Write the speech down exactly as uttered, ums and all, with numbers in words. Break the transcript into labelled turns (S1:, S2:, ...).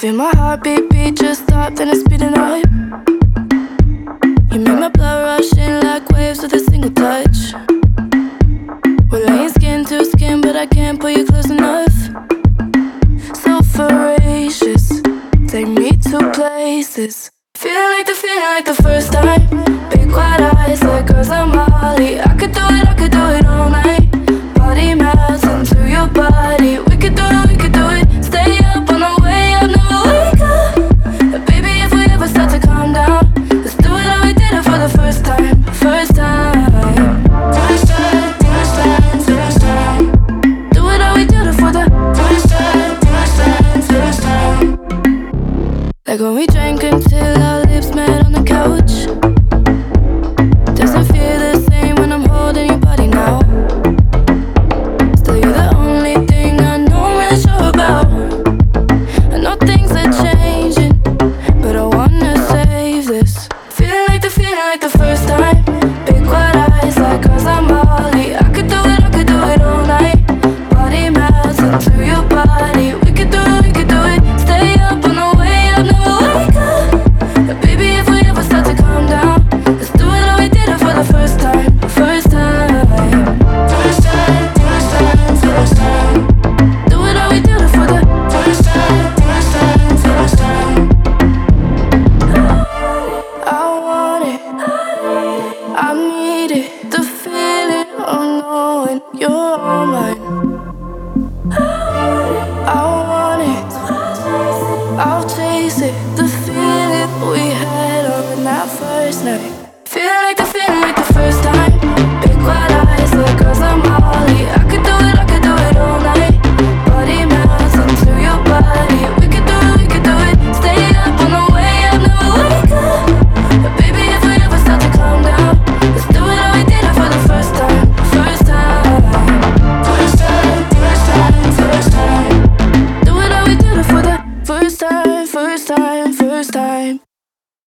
S1: feel my heartbeat beat just stop, then it's speeding up. You make my blood rush in like waves with a single touch. We're laying skin to skin, but I can't pull you close enough. So voracious, take me to places. Feeling like the feeling like the first time. Big wide eyes like girls on Molly. I could do it, I could do it all night. Body melts into your body. We could do it, we could do it. Stay up on the way up, never wake up. And baby, if we ever start to calm down, let's do it how we did it for the first time. First time. First time, first time, first time. Do it how we did it for the first time, first time, first time. Like when we drank until our lips met on the couch. Doesn't feel the same when I'm holding your body now. Still you're the only thing I know I'm really sure about. I know things are changing, but I wanna save this. Feeling like the feeling like the first time. Big wide eyes like girls on Molly. I could do it, I could do it all night. Body melts into your body. We could do it, we could do it. Stay up on the way up, never wake up. And baby, if we ever start to calm down, let's do it how we did it for the first time. First time. First time, first time, first time. Do it how we did it for the first time. First time, first time. I want it, I need